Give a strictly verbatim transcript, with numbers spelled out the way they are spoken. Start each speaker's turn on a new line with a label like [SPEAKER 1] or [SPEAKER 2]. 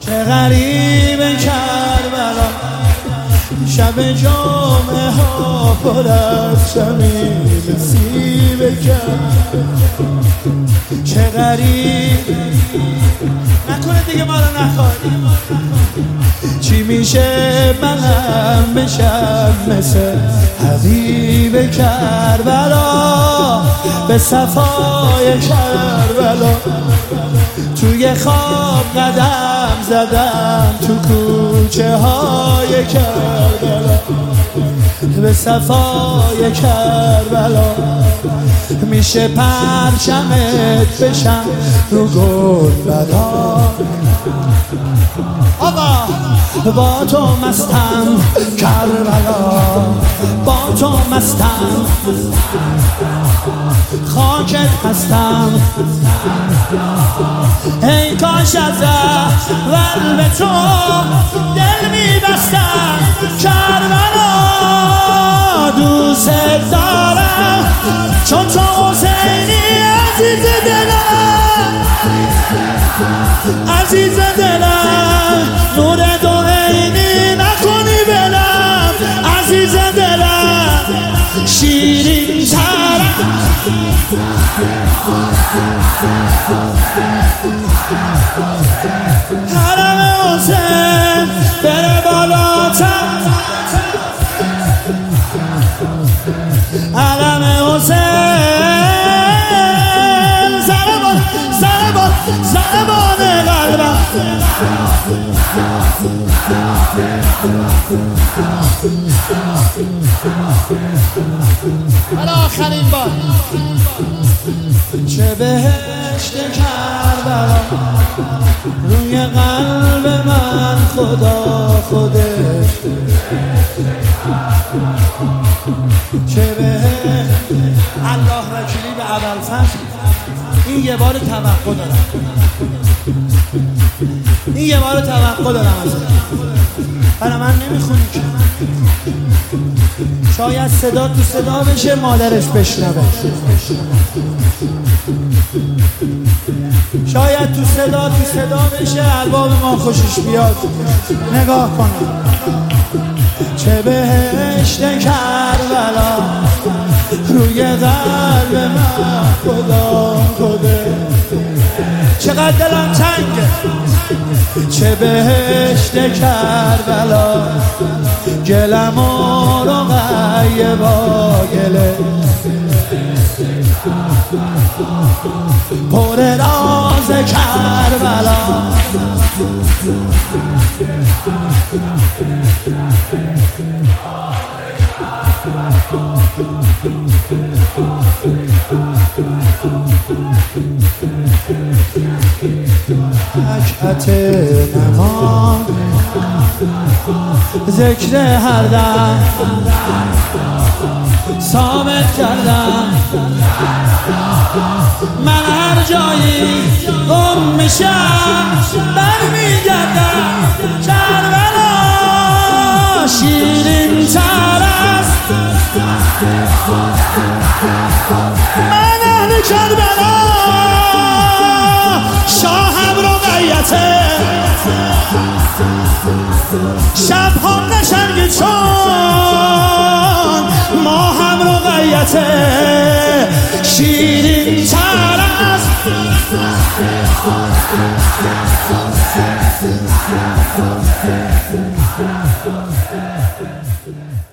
[SPEAKER 1] چه غریب کربلا، شب جمعه ها پر از شمیم سیب کرد. چه غریب نکنه دیگه ما رو نخواد. چی میشه منم بشم مثل حبیب کربلا، به صفای کربلا. توی خواب قدم زدم تو کوچه های کربلا، به صفای کربلا. میشه پرچمت بشم رو گلبدان. آقا با تو مستم کربلا، با تو مستم، خاکت هستم. ای کاش از اول به تو دل میبستم کربلا. دوست دارم چون تو حسینی عزیز دلم، عزیز دلم. نور دو عینی نکنی بلم، عزیز دلم. شیرین ترم حرم حسین بره بالاتر، حرم حسین. زربان زربان زربان قلبم. حالا آخرین بار. چه بهشت کربلا روی قلب من، خدا خودش. چه بهشت الله وکیلی به ابوالفضل. این یه بار توقع دارم، این یه بار توقع دارم ازت. برای من نمیخونی که شاید صدا تو صدا بشه، مادرش بشنوه. شاید تو صدا تو صدا بشه، ارباب ما خوشش بیاد. نگاه کنم. چه بهشت کربلا روی قلب من، خدا خدا. چقدر دلم تنگه. چه بهشت کربلا، گلم و رقیه با گله، پر راز کربلا. رکعت نماز ذکر هر دم ثابت کردم. من هر جایی گم میشم برمیگردم کربلا. شیرین تر است من اهل کربلا. شاهم رقیته شب هم نشنگی چون ما هم رقیته. شیرین تر است
[SPEAKER 2] Thank you.